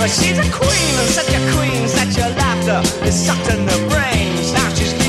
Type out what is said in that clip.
She's a queen, and such a queen, such a laughter. It sucked in her brains. Now she's